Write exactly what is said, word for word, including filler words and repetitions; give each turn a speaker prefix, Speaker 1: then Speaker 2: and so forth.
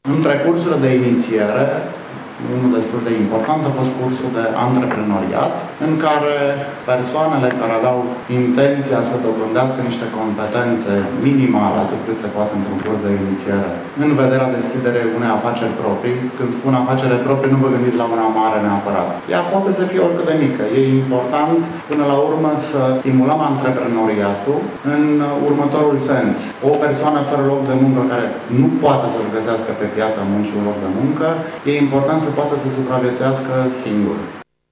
Speaker 1: Între cursurile de inițiere, unul destul de important a fost cursul de antreprenoriat, în care persoanele care aveau intenția să dobândească niște competențe minimale, atât cât se poate într-un curs de inițiere, în vederea deschiderei unei afaceri proprii. Când spun afacere proprii, nu vă gândiți la una mare neapărat. Ea poate să fie oricât de mică. E important, până la urmă, să stimulăm antreprenoriatul în următorul sens. O persoană fără loc de muncă care nu poate să-și găsească pe piața muncii un loc de muncă, e important să poată să supraviețuiască singur.